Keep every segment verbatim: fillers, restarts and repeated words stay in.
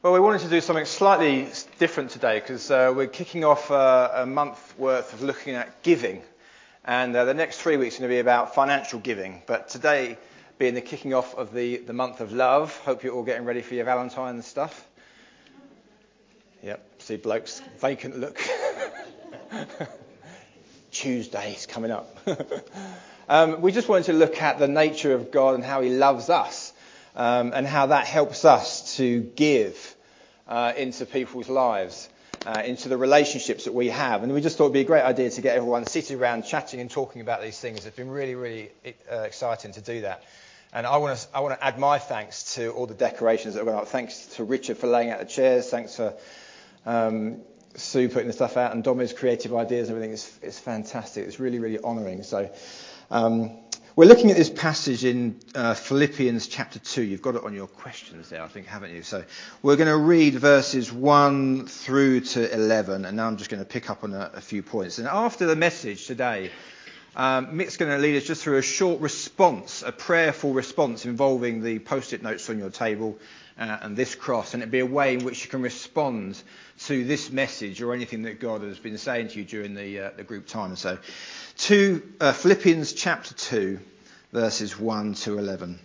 Well, we wanted to do something slightly different today because uh, we're kicking off uh, a month worth of looking at giving. And uh, the next three weeks are going to be about financial giving. But today being the kicking off of the, the month of love. Hope you're all getting ready for your Valentine and stuff. Yep, see blokes, vacant look. Tuesday's coming up. um, we just wanted to look at the nature of God and how he loves us. Um, and how that helps us to give uh, into people's lives, uh, into the relationships that we have. And we just thought it'd be a great idea to get everyone seated around chatting and talking about these things. It's been really, really uh, exciting to do that. And I want to I want to add my thanks to all the decorations that have gone up. Thanks to Richard for laying out the chairs. Thanks for um, Sue putting the stuff out and Domi's creative ideas and everything. It's, it's fantastic. It's really, really honouring. So. Um, We're looking at this passage in uh, Philippians chapter two. You've got it on your questions there, I think, haven't you? So we're going to read verses one through to eleven, and now I'm just going to pick up on a, a few points. And after the message today, um, Mick's going to lead us just through a short response, a prayerful response involving the post-it notes on your table uh, and this cross. And it'll be a way in which you can respond to this message or anything that God has been saying to you during the, uh, the group time. So to uh, Philippians chapter two, verses one to eleven.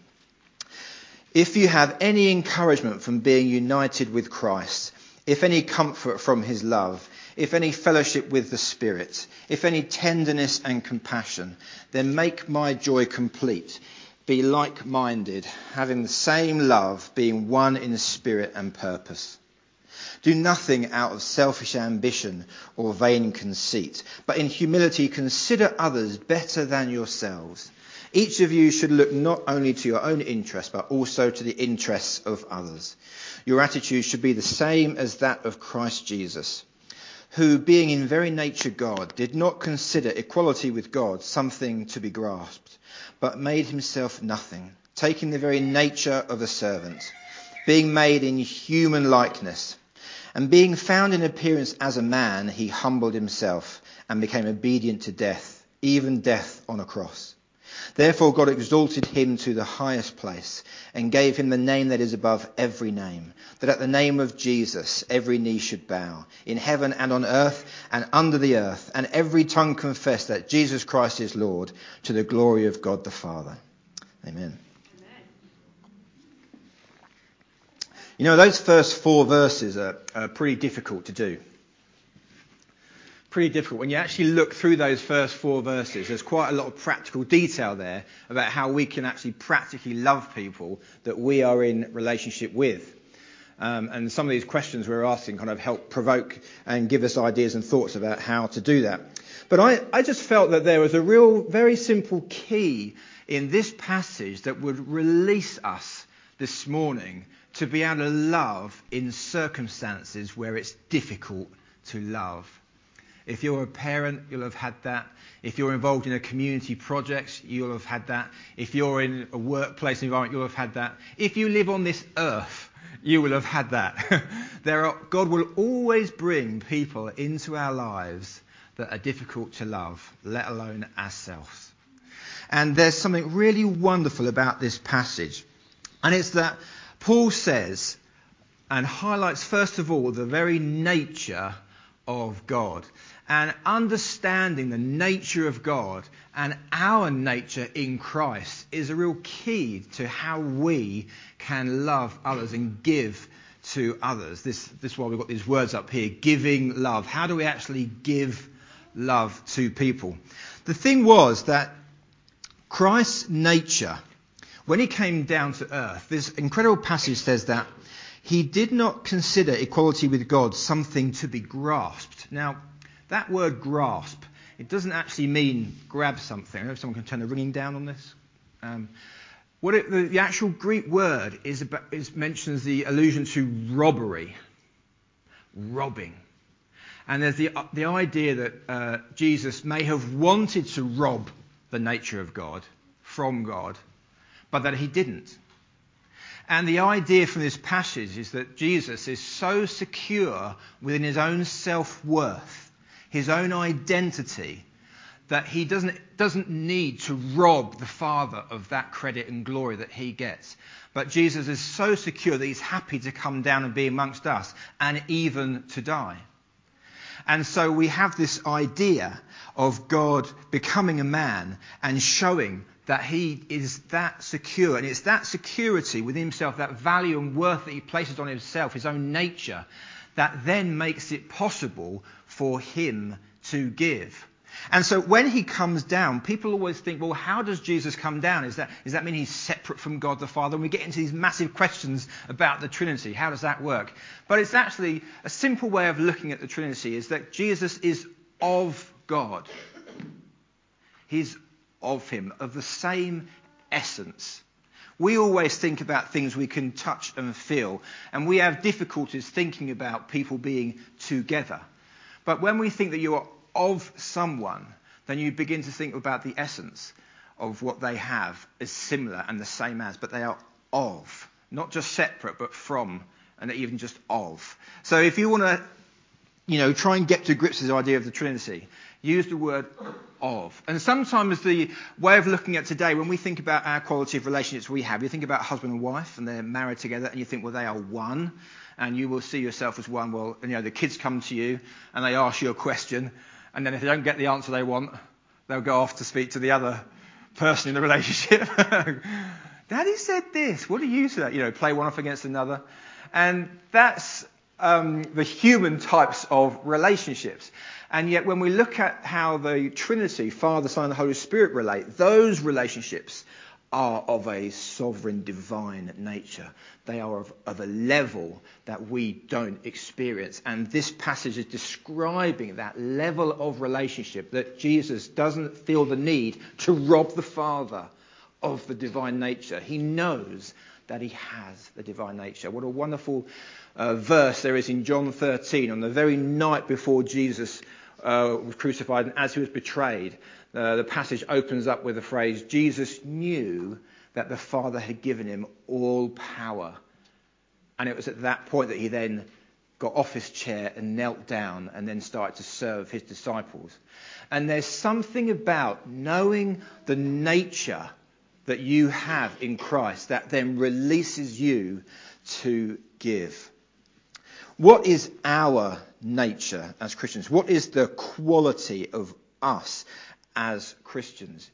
If you have any encouragement from being united with Christ, if any comfort from his love, if any fellowship with the Spirit, if any tenderness and compassion, then make my joy complete. Be like-minded, having the same love, being one in spirit and purpose. Do nothing out of selfish ambition or vain conceit, but in humility consider others better than yourselves. Each of you should look not only to your own interest, but also to the interests of others. Your attitude should be the same as that of Christ Jesus, who, being in very nature God, did not consider equality with God something to be grasped, but made himself nothing, taking the very nature of a servant, being made in human likeness. And being found in appearance as a man, he humbled himself and became obedient to death, even death on a cross. Therefore God exalted him to the highest place and gave him the name that is above every name, that at the name of Jesus every knee should bow, in heaven and on earth and under the earth, and every tongue confess that Jesus Christ is Lord, to the glory of God the Father. Amen. You know, those first four verses are, are pretty difficult to do. Pretty difficult. When you actually look through those first four verses, there's quite a lot of practical detail there about how we can actually practically love people that we are in relationship with. Um, and some of these questions we're asking kind of help provoke and give us ideas and thoughts about how to do that. But I, I just felt that there was a real, very simple key in this passage that would release us this morning to be able to love in circumstances where it's difficult to love. If you're a parent, you'll have had that. If you're involved in a community project, you'll have had that. If you're in a workplace environment, you'll have had that. If you live on this earth, you will have had that. There are, God will always bring people into our lives that are difficult to love, let alone ourselves. And there's something really wonderful about this passage. And it's that Paul says and highlights, first of all, the very nature of God. And understanding the nature of God and our nature in Christ is a real key to how we can love others and give to others. This, this is why we've got these words up here, giving love. How do we actually give love to people? The thing was that Christ's nature, when he came down to earth, this incredible passage says that he did not consider equality with God something to be grasped. Now, that word grasp, it doesn't actually mean grab something. I don't know if someone can turn the ringing down on this. Um, what it, the, the actual Greek word is, about, is mentions the allusion to robbery, robbing. And there's the, the idea that uh, Jesus may have wanted to rob the nature of God from God, but that he didn't. And the idea from this passage is that Jesus is so secure within his own self-worth, his own identity, that he doesn't, doesn't need to rob the Father of that credit and glory that he gets. But Jesus is so secure that he's happy to come down and be amongst us, and even to die. And so we have this idea of God becoming a man and showing that he is that secure. And it's that security within himself, that value and worth that he places on himself, his own nature, that then makes it possible for him to give. And so when he comes down, people always think, well, how does Jesus come down? Is that, does that mean he's separate from God the Father? And we get into these massive questions about the Trinity. How does that work? But it's actually a simple way of looking at the Trinity is that Jesus is of God. He's of him, of the same essence. We always think about things we can touch and feel, and we have difficulties thinking about people being together. But when we think that you are of someone, then you begin to think about the essence of what they have is similar and the same as, but they are of, not just separate, but from, and even just of. So if you want to, you know, try and get to grips with the idea of the Trinity, use the word of. And sometimes the way of looking at today, when we think about our quality of relationships we have, you think about husband and wife, and they're married together, and you think, well, they are one, and you will see yourself as one. Well, you know, the kids come to you, and they ask you a question, and then if they don't get the answer they want, they'll go off to speak to the other person in the relationship. Daddy said this. What do you say? You know, play one off against another. And that's um, the human types of relationships. And yet when we look at how the Trinity, Father, Son, and the Holy Spirit relate, those relationships are of a sovereign divine nature. They are of, of a level that we don't experience. And this passage is describing that level of relationship that Jesus doesn't feel the need to rob the Father of the divine nature. He knows that he has the divine nature. What a wonderful uh, verse there is in John thirteen, on the very night before Jesus uh, was crucified and as he was betrayed. Uh, the passage opens up with the phrase, Jesus knew that the Father had given him all power. And it was at that point that he then got off his chair and knelt down and then started to serve his disciples. And there's something about knowing the nature that you have in Christ that then releases you to give. What is our nature as Christians? What is the quality of us as Christians?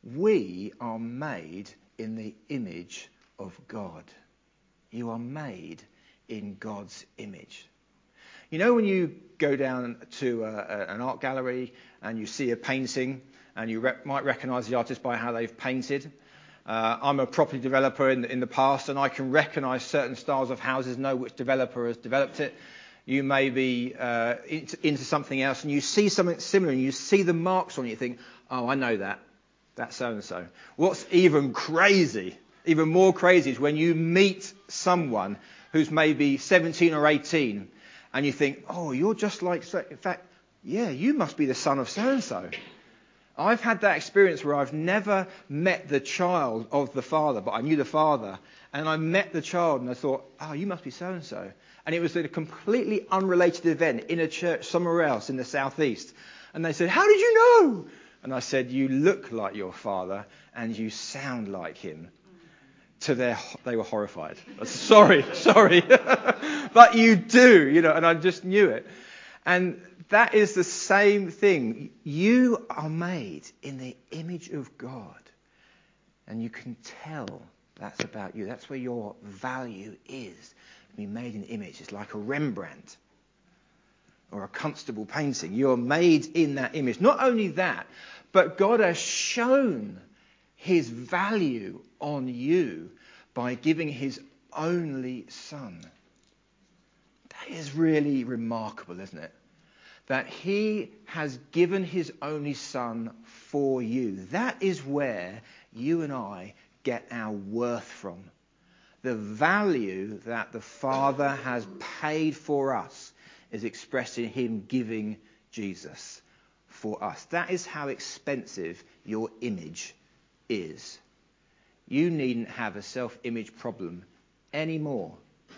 We are made in the image of God. You are made in God's image. You know when you go down to a, a, an art gallery and you see a painting and you re- might recognise the artist by how they've painted? Uh, I'm a property developer in the, in the past, and I can recognise certain styles of houses, know which developer has developed it. You may be uh, into, into something else, and you see something similar, and you see the marks on it, you think, oh, I know that. That's so-and-so. What's even crazy, even more crazy, is when you meet someone who's maybe seventeen or eighteen, and you think, oh, you're just like, so. In fact, yeah, you must be the son of so-and-so. I've had that experience where I've never met the child of the father, but I knew the father, and I met the child, and I thought, oh, you must be so-and-so. And it was a completely unrelated event in a church somewhere else in the southeast. And they said, how did you know? And I said, you look like your father, and you sound like him. To their, they were horrified. Sorry, sorry. But you do, you know, and I just knew it. And that is the same thing. You are made in the image of God. And you can tell that's about you. That's where your value is. To be made in the image. It's like a Rembrandt or a Constable painting. You're made in that image. Not only that, but God has shown his value on you by giving his only son. That is really remarkable, isn't it? That he has given his only son for you. That is where you and I get our worth from. The value that the Father has paid for us is expressed in him giving Jesus for us. That is how expensive your image is. You needn't have a self-image problem anymore,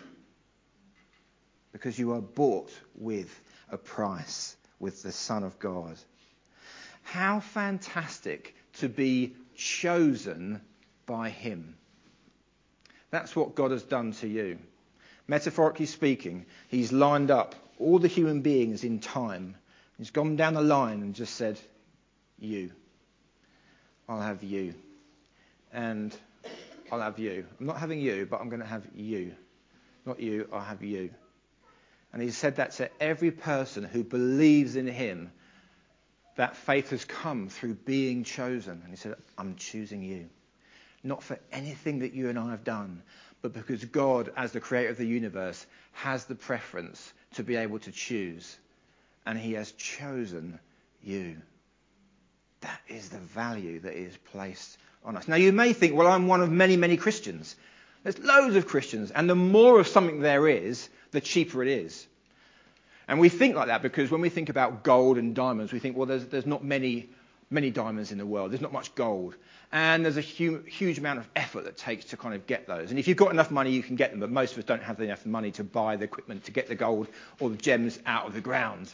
because you are bought with a price, with the Son of God. How fantastic to be chosen by him. That's what God has done to you. Metaphorically speaking, he's lined up all the human beings in time. He's gone down the line and just said, you. I'll have you. And I'll have you. I'm not having you, but I'm going to have you. Not you, I'll have you. And he said that to every person who believes in him. That faith has come through being chosen. And he said, I'm choosing you. Not for anything that you and I have done, but because God, as the creator of the universe, has the preference to be able to choose. And he has chosen you. That is the value that is placed on us. Now, you may think, well, I'm one of many, many Christians. There's loads of Christians. And the more of something there is, the cheaper it is. And we think like that because when we think about gold and diamonds, we think, well, there's, there's not many, many diamonds in the world. There's not much gold. And there's a hu- huge amount of effort that it takes to kind of get those. And if you've got enough money, you can get them. But most of us don't have enough money to buy the equipment to get the gold or the gems out of the ground.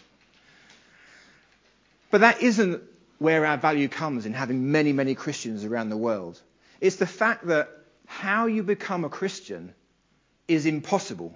But that isn't where our value comes in having many, many Christians around the world. It's the fact that how you become a Christian is impossible.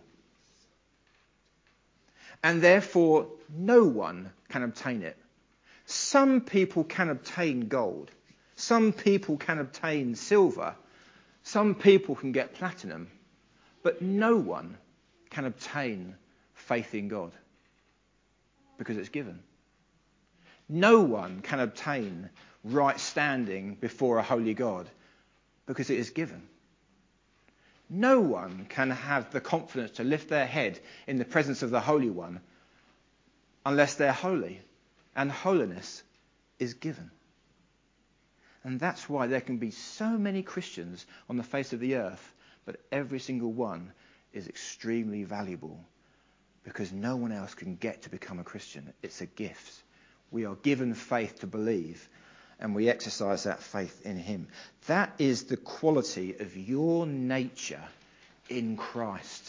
And therefore, no one can obtain it. Some people can obtain gold. Some people can obtain silver. Some people can get platinum. But no one can obtain faith in God because it's given. No one can obtain right standing before a holy God because it is given. No one can have the confidence to lift their head in the presence of the Holy One unless they're holy. And holiness is given. And that's why there can be so many Christians on the face of the earth, but every single one is extremely valuable because no one else can get to become a Christian. It's a gift. We are given faith to believe, and we exercise that faith in him. That is the quality of your nature in Christ.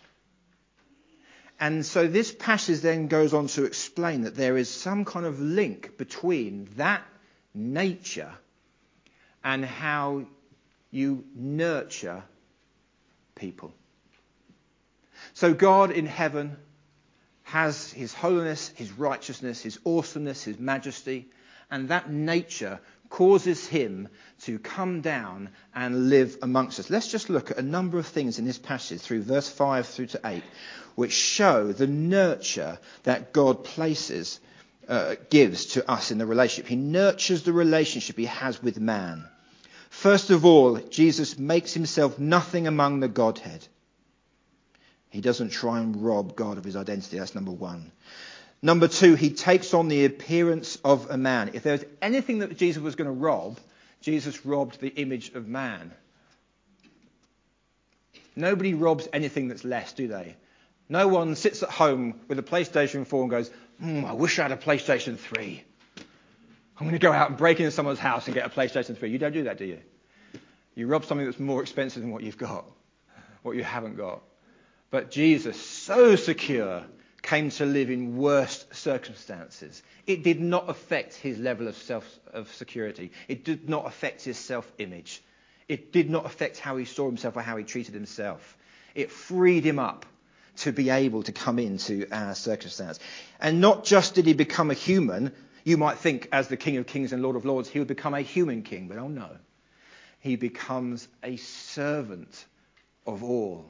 And so this passage then goes on to explain that there is some kind of link between that nature and how you nurture people. So God in heaven has his holiness, his righteousness, his awesomeness, his majesty, and that nature causes him to come down and live amongst us. Let's just look at a number of things in this passage through verse five through to eight, which show the nurture that God places, uh, gives to us in the relationship. He nurtures the relationship he has with man. First of all, Jesus makes himself nothing among the Godhead. He doesn't try and rob God of his identity. That's number one. Number two, he takes on the appearance of a man. If there's anything that Jesus was going to rob, Jesus robbed the image of man. Nobody robs anything that's less, do they? No one sits at home with a PlayStation four and goes, mm, I wish I had a PlayStation three. I'm going to go out and break into someone's house and get a PlayStation three. You don't do that, do you? You rob something that's more expensive than what you've got, what you haven't got. But Jesus, so secure, came to live in worst circumstances. It did not affect his level of self of security. It did not affect his self-image. It did not affect how he saw himself or how he treated himself. It freed him up to be able to come into our circumstance. And not just did he become a human, you might think as the King of Kings and Lord of Lords, he would become a human king. But oh no, he becomes a servant of all.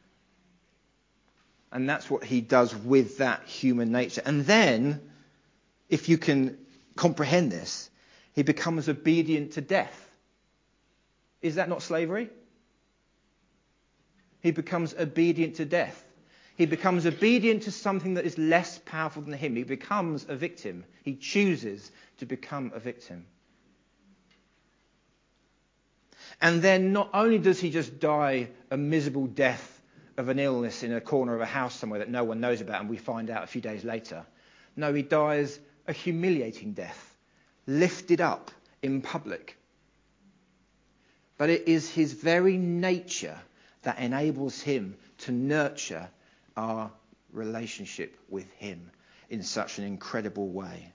And that's what he does with that human nature. And then, if you can comprehend this, he becomes obedient to death. Is that not slavery? He becomes obedient to death. He becomes obedient to something that is less powerful than him. He becomes a victim. He chooses to become a victim. And then not only does he just die a miserable death of an illness in a corner of a house somewhere that no one knows about and we find out a few days later. No, he dies a humiliating death, lifted up in public. But it is his very nature that enables him to nurture our relationship with him in such an incredible way.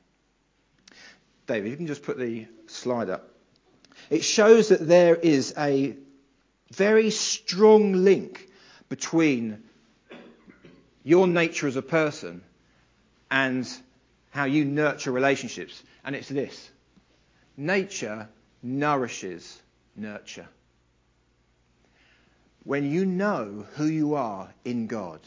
David, you can just put the slide up. It shows that there is a very strong link between your nature as a person and how you nurture relationships. And it's this: nature nourishes nurture. When you know who you are in God,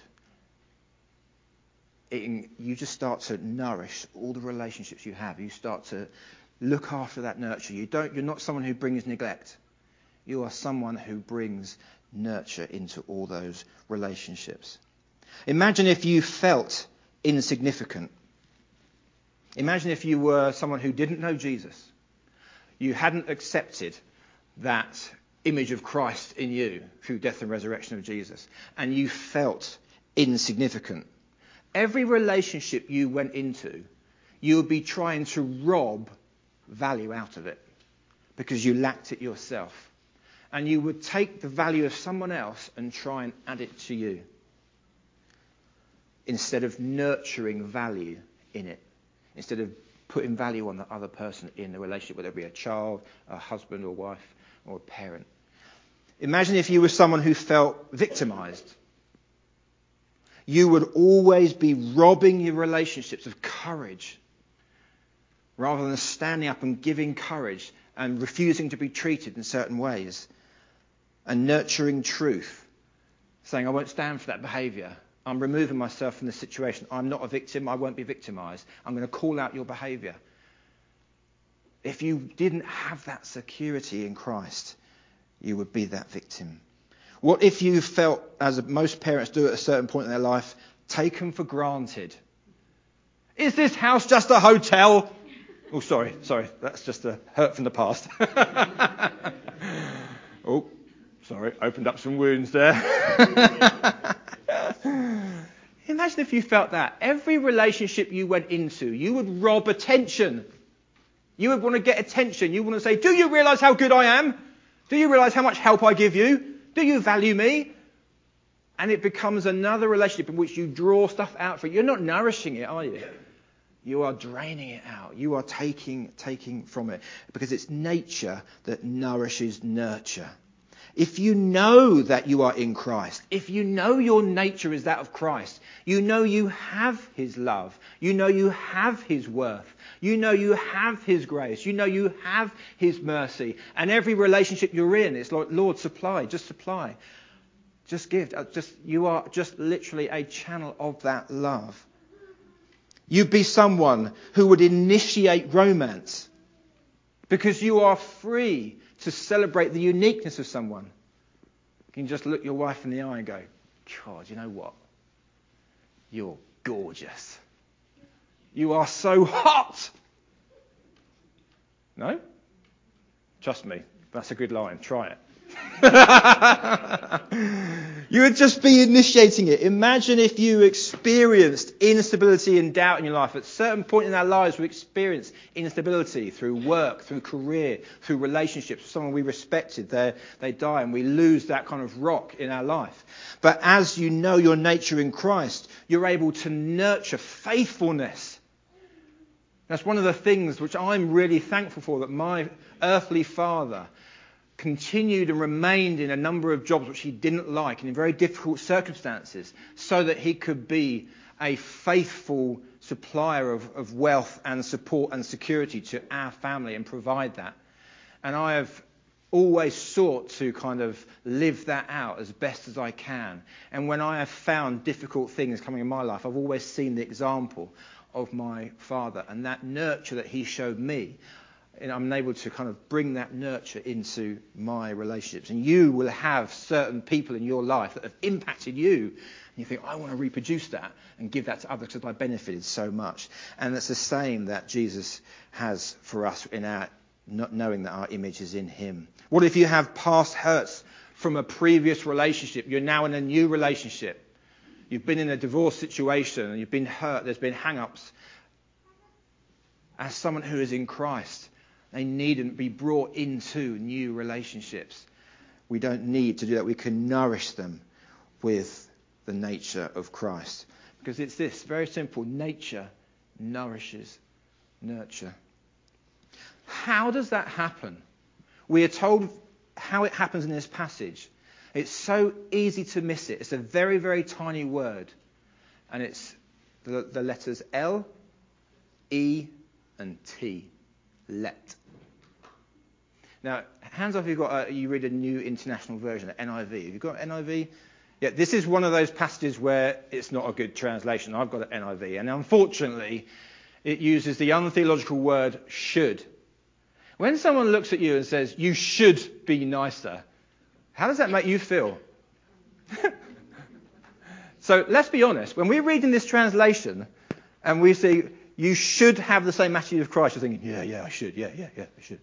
it, you just start to nourish all the relationships you have. You start to look after that nurture. You don't, you're not someone who brings neglect. You are someone who brings nurture into all those relationships. Imagine if you felt insignificant. Imagine if you were someone who didn't know Jesus. You hadn't accepted that image of Christ in you through death and resurrection of Jesus, and you felt insignificant. Every relationship you went into, you would be trying to rob value out of it because you lacked it yourself. And you would take the value of someone else and try and add it to you, instead of nurturing value in it, instead of putting value on the other person in the relationship, whether it be a child, a husband or wife, or a parent. Imagine if you were someone who felt victimized. You would always be robbing your relationships of courage rather than standing up and giving courage and refusing to be treated in certain ways and nurturing truth, saying, I won't stand for that behaviour. I'm removing myself from the situation. I'm not a victim. I won't be victimised. I'm going to call out your behaviour. If you didn't have that security in Christ, you would be that victim. What if you felt, as most parents do at a certain point in their life, taken for granted? Is this house just a hotel? Oh, sorry, sorry. That's just a hurt from the past. Oh, sorry. Opened up some wounds there. Imagine if you felt that. Every relationship you went into, you would rob attention. You would want to get attention. You want to say, do you realise how good I am? Do you realise how much help I give you? Do you value me? And it becomes another relationship in which you draw stuff out for it. You're not nourishing it, are you? You are draining it out. You are taking, taking from it. Because it's nature that nourishes nurture. If you know that you are in Christ, if you know your nature is that of Christ, you know you have his love, you know you have his worth, you know you have his grace, you know you have his mercy, and every relationship you're in, it's like, Lord, supply, just supply, just give, just you are just literally a channel of that love. You'd be someone who would initiate romance because you are free to celebrate the uniqueness of someone. You can just look your wife in the eye and go, God, you know what? You're gorgeous. You are so hot. No? Trust me, that's a good line. Try it. You would just be initiating it. Imagine if you experienced instability and doubt in your life. At a certain point in our lives, we experience instability through work, through career, through relationships. Someone we respected, they they die, and we lose that kind of rock in our life. But as you know your nature in Christ, you're able to nurture faithfulness. That's one of the things which I'm really thankful for, that my earthly father continued and remained in a number of jobs which he didn't like and in very difficult circumstances, so that he could be a faithful supplier of, of wealth and support and security to our family and provide that. And I have always sought to kind of live that out as best as I can. And when I have found difficult things coming in my life, I've always seen the example of my father and that nurture that he showed me. And I'm able to kind of bring that nurture into my relationships. And you will have certain people in your life that have impacted you. And you think, I want to reproduce that and give that to others because I benefited so much. And it's the same that Jesus has for us in our not knowing that our image is in him. What if you have past hurts from a previous relationship? You're now in a new relationship. You've been in a divorce situation and you've been hurt. There's been hang-ups. As someone who is in Christ, they needn't be brought into new relationships. We don't need to do that. We can nourish them with the nature of Christ. Because it's this, very simple. Nature nourishes nurture. How does that happen? We are told how it happens in this passage. It's so easy to miss it. It's a very, very tiny word. And it's the, the letters L, E, and T. Let. Now, hands up if you've got a, you read a New International Version, an N I V. Have you got N I V? Yeah, this is one of those passages where it's not a good translation. I've got an N I V. And unfortunately, it uses the untheological word should. When someone looks at you and says, you should be nicer, how does that make you feel? So let's be honest. When we're reading this translation and we see, you should have the same attitude of Christ, you're thinking, yeah, yeah, I should. Yeah, yeah, yeah, I should.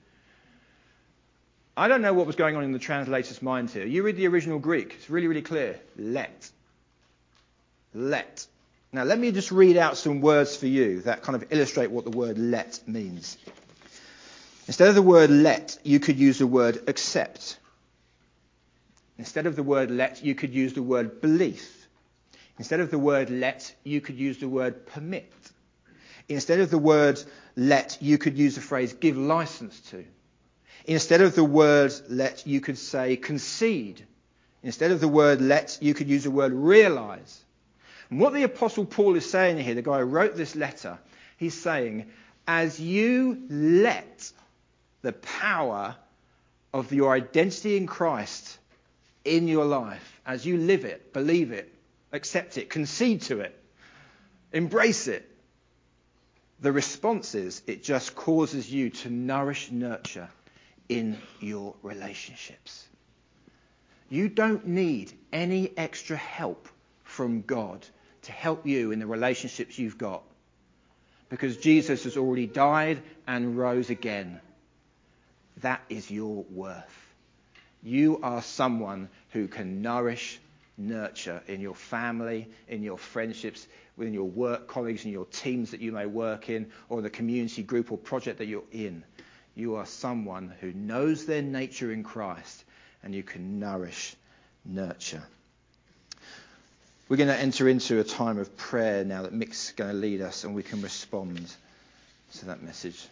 I don't know what was going on in the translator's mind here. You read the original Greek. It's really, really clear. Let. Let. Now, let me just read out some words for you that kind of illustrate what the word let means. Instead of the word let, you could use the word accept. Instead of the word let, you could use the word belief. Instead of the word let, you could use the word permit. Instead of the word let, you could use the phrase give license to. Instead of the word let, you could say concede. Instead of the word let, you could use the word realize. And what the Apostle Paul is saying here, the guy who wrote this letter, he's saying, as you let the power of your identity in Christ in your life, as you live it, believe it, accept it, concede to it, embrace it, the response is it just causes you to nourish, nurture in your relationships. You don't need any extra help from God to help you in the relationships you've got, because Jesus has already died and rose again. That is your worth. You are someone who can nourish, nurture in your family, in your friendships, within your work colleagues, in your teams that you may work in, or the community group or project that you're in. You are someone who knows their nature in Christ, and you can nourish, nurture. We're going to enter into a time of prayer now that Mick's going to lead us, and we can respond to that message.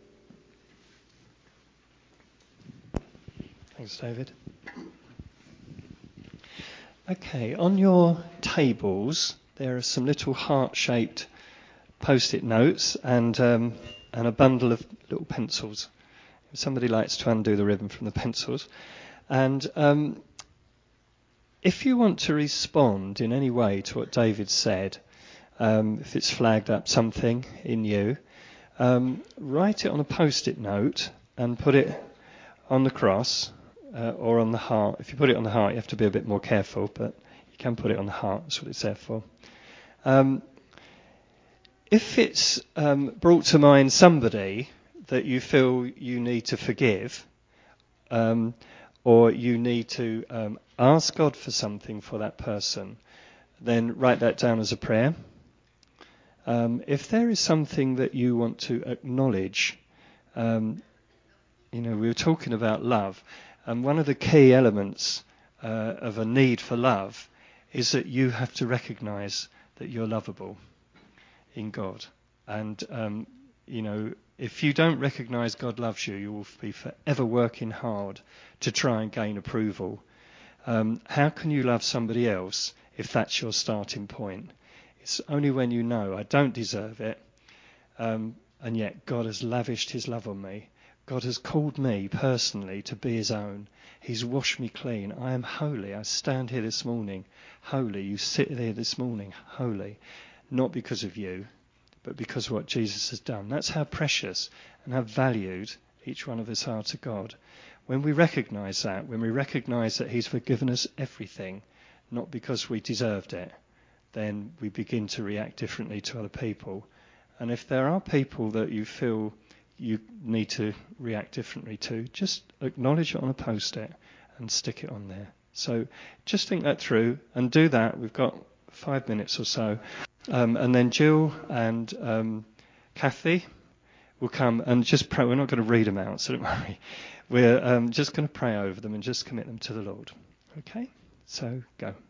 Thanks, David. Okay, on your tables there are some little heart-shaped post-it notes and um, and a bundle of little pencils. Somebody likes to undo the ribbon from the pencils. And um, if you want to respond in any way to what David said, um, if it's flagged up something in you, um, write it on a post-it note and put it on the cross uh, or on the heart. If you put it on the heart, you have to be a bit more careful, but you can put it on the heart. That's what it's there for. Um, if it's um, brought to mind somebody that you feel you need to forgive, um, or you need to um, ask God for something for that person, then write that down as a prayer. Um, if there is something that you want to acknowledge, um, you know, we were talking about love, and one of the key elements uh, of a need for love is that you have to recognise that you're lovable in God. And, um, you know, if you don't recognise God loves you, you will be forever working hard to try and gain approval. Um, how can you love somebody else if that's your starting point? It's only when you know I don't deserve it, um, and yet God has lavished his love on me. God has called me personally to be his own. He's washed me clean. I am holy. I stand here this morning holy. You sit there this morning holy. Not because of you, but because of what Jesus has done. That's how precious and how valued each one of us are to God. When we recognise that, when we recognise that he's forgiven us everything, not because we deserved it, then we begin to react differently to other people. And if there are people that you feel you need to react differently to, just acknowledge it on a post-it and stick it on there. So just think that through and do that. We've got five minutes or so. Um, and then Jill and um, Kathy will come and just pray. We're not going to read them out, so don't worry. We're um, just going to pray over them and just commit them to the Lord. Okay? So go.